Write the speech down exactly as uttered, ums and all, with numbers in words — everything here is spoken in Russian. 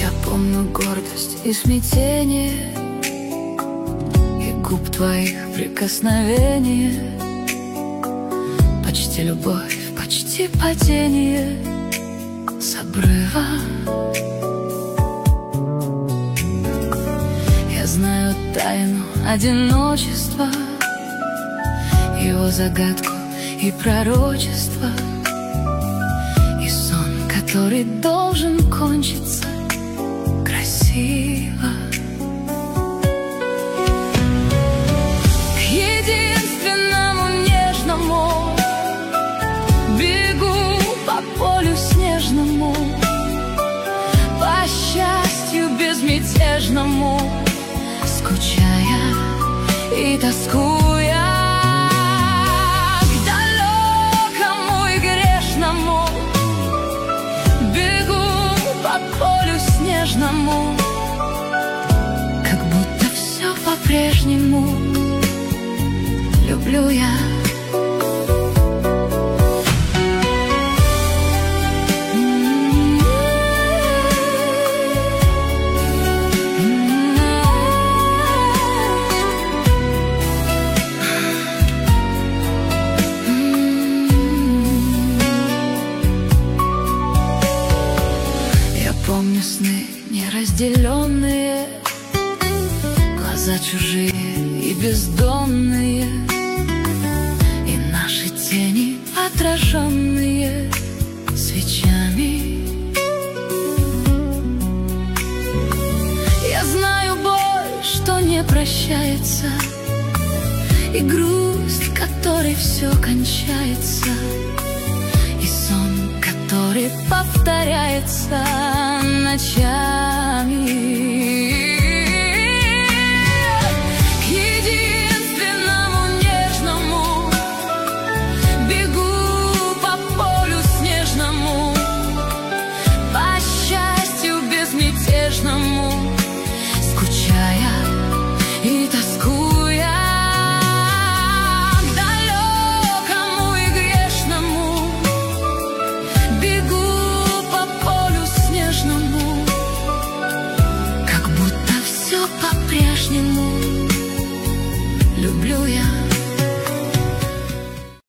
Я помню гордость и смятение, и губ твоих прикосновение, почти любовь, почти падение с обрыва. Я знаю тайну одиночества, его загадку и пророчество, и сон, который должен кончиться красиво. К единственному нежному бегу по полю снежному, по счастью безмятежному, скучая и тоскуя. К далекому и грешному бегу по полю снежному, как будто все по-прежнему люблю я. Помню сны неразделенные, глаза чужие и бездонные, и наши тени, отраженные свечами. Я знаю боль, что не прощается, и грусть, которой все кончается, и сон, который повторяется ночами.